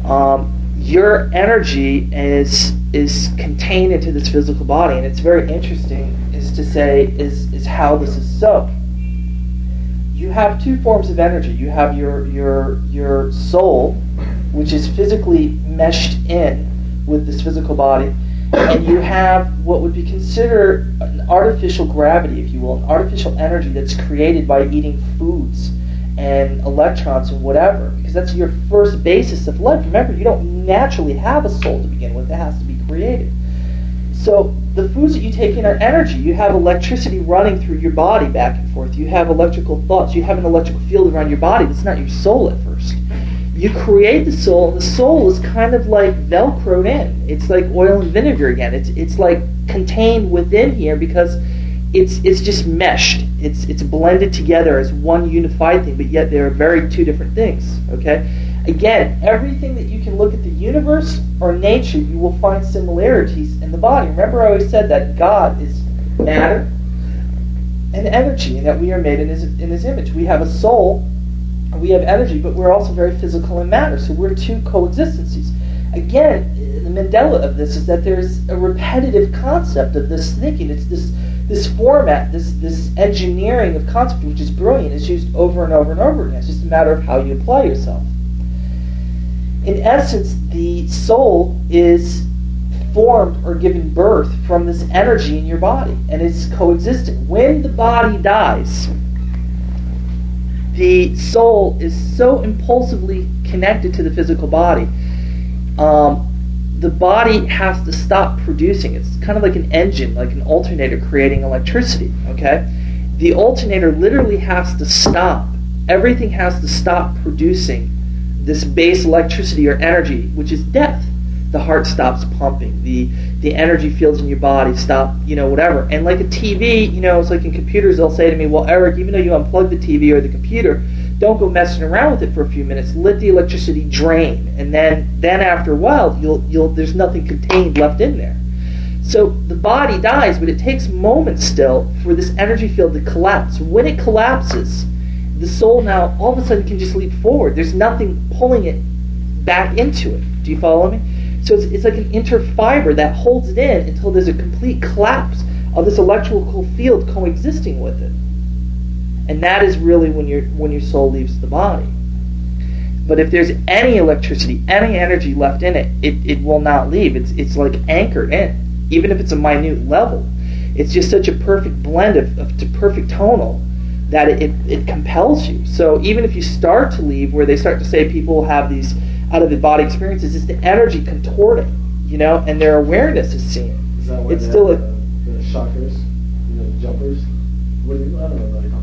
Your energy is contained into this physical body, and it's very interesting is how this is so. You have two forms of energy. You have your soul, which is physically meshed in with this physical body, and you have what would be considered an artificial gravity, if you will, an artificial energy that's created by eating foods and electrons and whatever, because that's your first basis of life. Remember, you don't naturally have a soul to begin with. It has to be created. So the foods that you take in are energy. You have electricity running through your body back and forth. You have electrical thoughts. You have an electrical field around your body. That's not your soul at first. You create the soul, and the soul is kind of like Velcroed in. It's like oil and vinegar again. It's like contained within here because it's just meshed. It's blended together as one unified thing, but yet they're very two different things. Okay? Again, everything that you can look at the universe or nature, you will find similarities in the body. Remember, I always said that God is matter and energy, and that we are made in His image. We have a soul, we have energy, but we're also very physical in matter. So we're two coexistencies. Again, the Mandela of this is that there's a repetitive concept of this thinking. It's this format, this engineering of concept, which is brilliant, is used over and over and over again. It's just a matter of how you apply yourself. In essence, the soul is formed or given birth from this energy in your body, and it's coexisting. When the body dies, the soul is so impulsively connected to the physical body, the body has to stop producing. It's kind of like an engine, like an alternator creating electricity, okay? The alternator literally has to stop. Everything has to stop producing this base electricity or energy, which is death. The heart stops pumping. The energy fields in your body stop, whatever. And like a TV, it's like in computers, they'll say to me, well, Eric, even though you unplug the TV or the computer, don't go messing around with it for a few minutes. Let the electricity drain. And then after a while, there's nothing contained left in there. So the body dies, but it takes moments still for this energy field to collapse. When it collapses, the soul now all of a sudden can just leap forward. There's nothing pulling it back into it. Do you follow me? So it's like an interfiber that holds it in until there's a complete collapse of this electrical field coexisting with it. And that is really when your soul leaves the body. But if there's any electricity, any energy left in it, it will not leave. It's like anchored in, even if it's a minute level. It's just such a perfect blend of perfect tonal that it compels you. So even if you start to leave, where they start to say people have these out-of-the-body experiences, it's the energy contorting, and their awareness is seeing it. Is that why it's still the shockers, the jumpers? What do you, I don't know what they call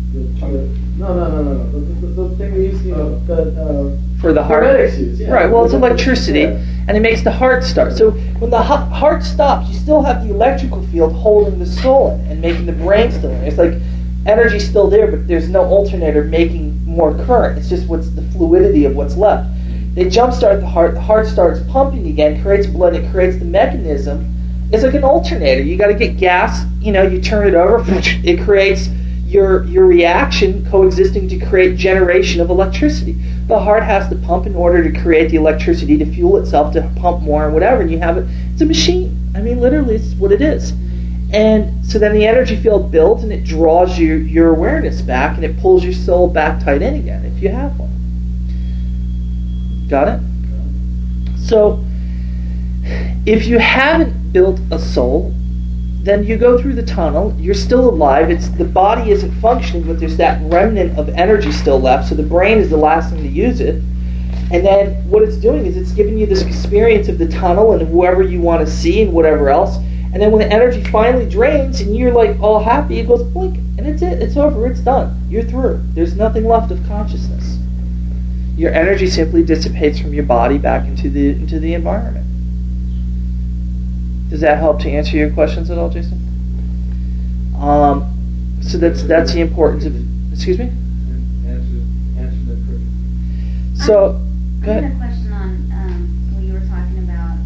the thing we use, for the heart. Yeah. Right, well, it's electricity, and it makes the heart start. So when the heart stops, you still have the electrical field holding the soul in and making the brain still in. It's like energy still there, but there's no alternator making more current. It's just what's the fluidity of what's left. They jumpstart the heart starts pumping again, creates blood, it creates the mechanism. It's like an alternator. You got to get gas, you turn it over, it creates your reaction coexisting to create generation of electricity. The heart has to pump in order to create the electricity to fuel itself, to pump more and whatever, and you have it. It's a machine. I mean, literally, it's what it is. And so then the energy field builds, and it draws your awareness back, and it pulls your soul back tight in again, if you have one. Got it? So, if you haven't built a soul, then you go through the tunnel, you're still alive, the body isn't functioning, but there's that remnant of energy still left, so the brain is the last thing to use it. And then what it's doing is it's giving you this experience of the tunnel and whoever you want to see and whatever else. And then when the energy finally drains and you're like all happy, it goes blink, and it's it. It's over. It's done. You're through. There's nothing left of consciousness. Your energy simply dissipates from your body back into the environment. Does that help to answer your questions at all, Jason? So that's the importance of. Excuse me. Answer that question. So, go ahead. I had a question on when you were talking about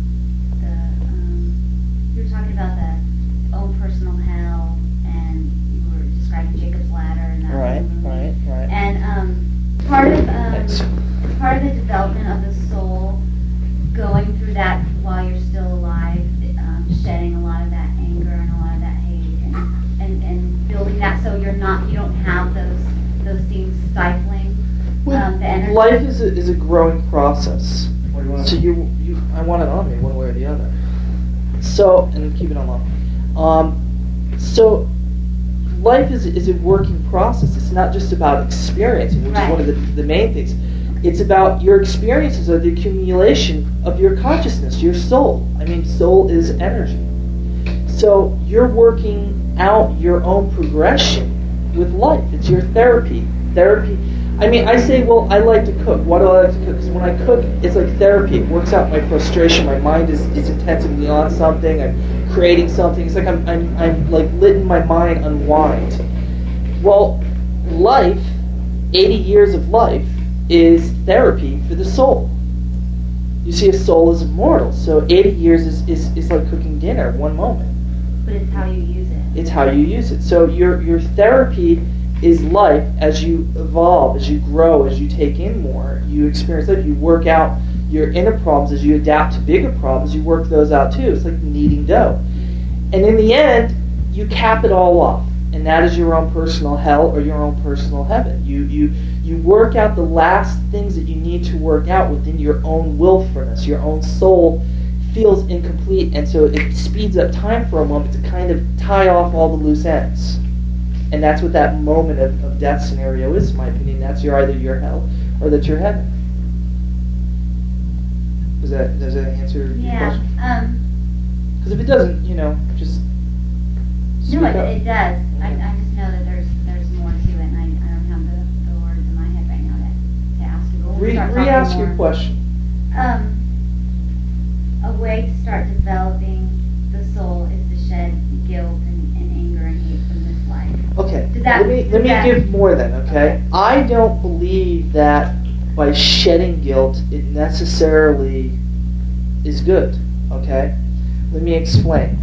the own personal hell, and you were describing Jacob's ladder and that. Right. And part of the development of the soul, going through that while you're still alive, shedding a lot of that anger and a lot of that hate, and building that so you don't have those things stifling the energy. Life is a growing process. What do you want? So I want it on me one way or the other. So, and keep it on low. So life is a working process. It's not just about experiencing, which is one of the main things. It's about your experiences are the accumulation of your consciousness, your soul. I mean, soul is energy. So you're working out your own progression with life. It's your therapy. I mean, I say, well, I like to cook. Why do I like to cook? Because when I cook, it's like therapy. It works out my frustration. My mind is intensively on something. I'm creating something. It's like I'm like letting my mind unwind. Well, life, 80 years of life, is therapy for the soul. You see, a soul is immortal. So 80 years is like cooking dinner, one moment. But it's how you use it. It's how you use it. So your therapy is life as you evolve, as you grow, as you take in more. You experience life. You work out your inner problems as you adapt to bigger problems. You work those out too. It's like kneading dough. And in the end, you cap it all off. And that is your own personal hell or your own personal heaven. You work out the last things that you need to work out within your own willfulness. Your own soul feels incomplete, and so it speeds up time for a moment to kind of tie off all the loose ends. And that's what that moment of death scenario is, in my opinion. That's either your hell or that's your heaven. Does that answer your question? Because if it doesn't, just No, it does. I just know that there's more to it, and I don't have the words in my head right now to ask you. But we'll start talking Re-ask more. your question. A way to start developing the soul is to shed guilt and anger and hate from this life. Okay, Let me give more then, okay? I don't believe that by shedding guilt it necessarily is good, okay? Let me explain.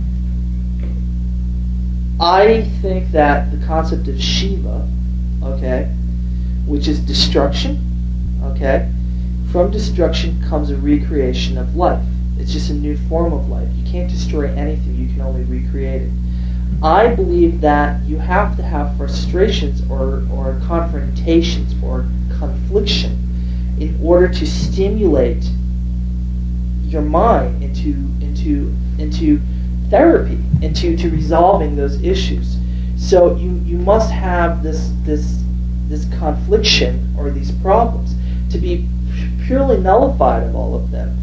I think that the concept of Shiva, okay, which is destruction, okay, from destruction comes a recreation of life. It's just a new form of life. You can't destroy anything, you can only recreate it. I believe that you have to have frustrations or confrontations or confliction in order to stimulate your mind into therapy, into resolving those issues. So you must have this confliction or these problems to be purely nullified of all of them.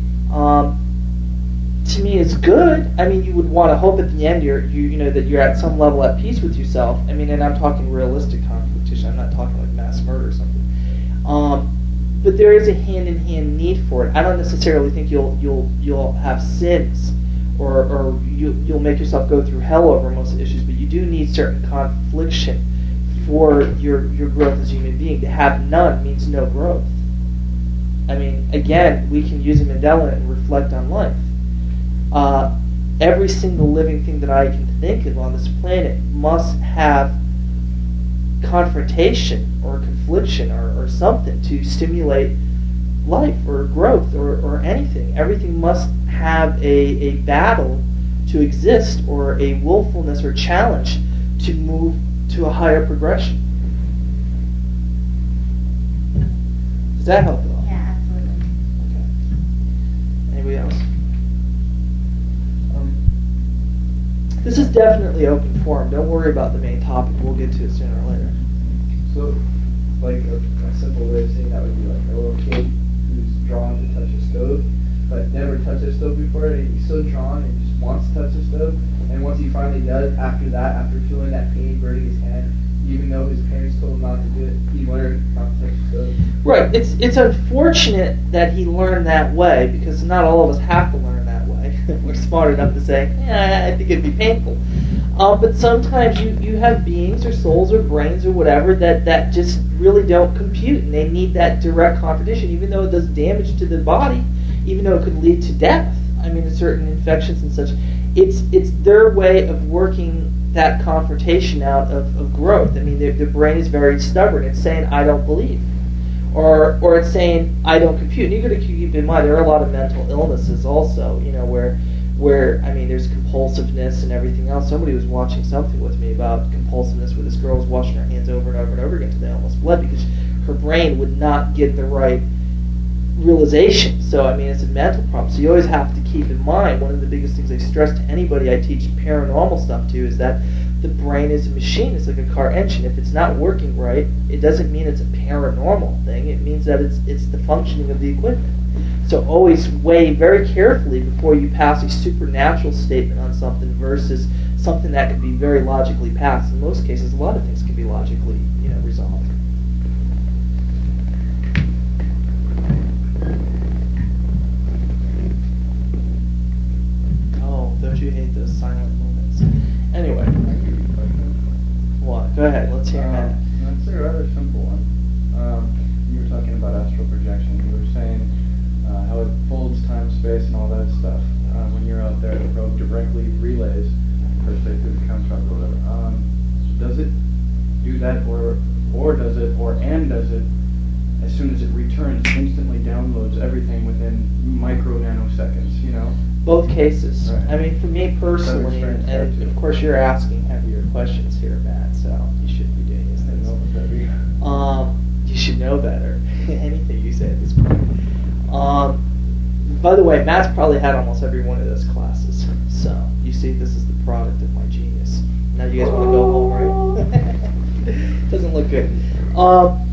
To me, it's good. I mean, you would want to hope at the end that you're at some level at peace with yourself. I mean, and I'm talking realistic confrontation. I'm not talking like mass murder or something. But there is a hand-in-hand need for it. I don't necessarily think you'll have sins or you'll make yourself go through hell over most issues, but you do need certain confliction for your growth as a human being. To have none means no growth. I mean, again, we can use a Mandela and reflect on life. Every single living thing that I can think of on this planet must have confrontation or confliction or something to stimulate life or growth or anything. Everything must have a battle to exist or a willfulness or challenge to move to a higher progression. Does that help at all? Yeah, absolutely. Okay. Anybody else? This is definitely open forum. Don't worry about the main topic. We'll get to it sooner or later. So, like a simple way of saying that would be like a little kid who's drawn to touch a stove, but never touched a stove before, and he's so drawn and just wants to touch a stove. And once he finally does, after feeling that pain burning his hand, even though his parents told him not to do it, he learned not to touch the stove. Right. It's unfortunate that he learned that way, because not all of us have to learn that way. We're smart enough to say, yeah, I think it'd be painful. But sometimes you have beings or souls or brains or whatever that just really don't compute, and they need that direct confrontation, even though it does damage to the body, even though it could lead to death. I mean, certain infections and such. It's their way of working that confrontation out of growth. I mean, the brain is very stubborn. It's saying, I don't believe. or it's saying I don't compute. And you got to keep in mind there are a lot of mental illnesses also, where I mean there's compulsiveness and everything else. Somebody was watching something with me about compulsiveness where this girl was washing her hands over and over and over again until they almost bled because her brain would not get the right realization. So I mean it's a mental problem. So you always have to keep in mind, one of the biggest things I stress to anybody I teach paranormal stuff to is that the brain is a machine. It's like a car engine. If it's not working right, it doesn't mean it's a paranormal thing. It means that it's the functioning of the equipment. So always weigh very carefully before you pass a supernatural statement on something versus something that can be very logically passed. In most cases, a lot of things can be logically, resolved. Oh, don't you hate those silent moments? Anyway. What? Go ahead. Let's hear that. That's a rather simple one. You were talking about astral projection. You were saying how it folds time, space, and all that stuff. When you're out there, the probe directly relays, per se, through the construct or whatever. Does it do that, or does it, as soon as it returns, instantly downloads everything within micro nanoseconds? Both cases. Right. I mean, for me personally, and of course you're asking heavier questions here, Matt, so you shouldn't be doing these things. You should know better. Anything you say at this point. By the way, Matt's probably had almost every one of those classes. So, you see, this is the product of my genius. Now you guys want to go home, right? Doesn't look good.